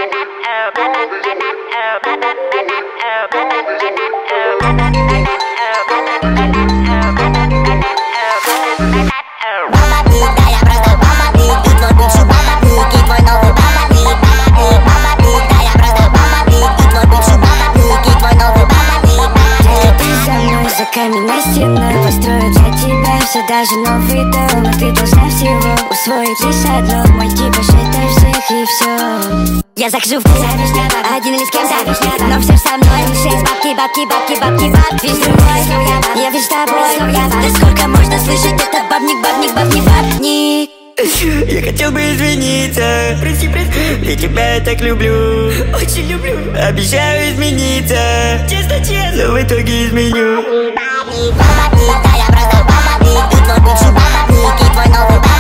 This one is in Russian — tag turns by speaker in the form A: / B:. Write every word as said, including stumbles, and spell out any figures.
A: Каменной стеной построю для тебя все, даже новый дом. Но ты должна всего усвоить лишь одно: мой типа считай всех и все. Я захожу в клуб, один или с кем-то, но все со мной. Шесть бабки, бабки, бабки, бабки, бабки. Весь другой, я весь тобой. Да сколько можно слышать это бабник, бабник, бабник, бабник.
B: Я хотел бы извиниться, прости, прости, я тебя так люблю, очень люблю. Обещаю измениться, честно, честно, но в итоге изменю.
A: Бабник, бабник, да я просто бабник. Ты твой бывший бабник, и твой новый бабник.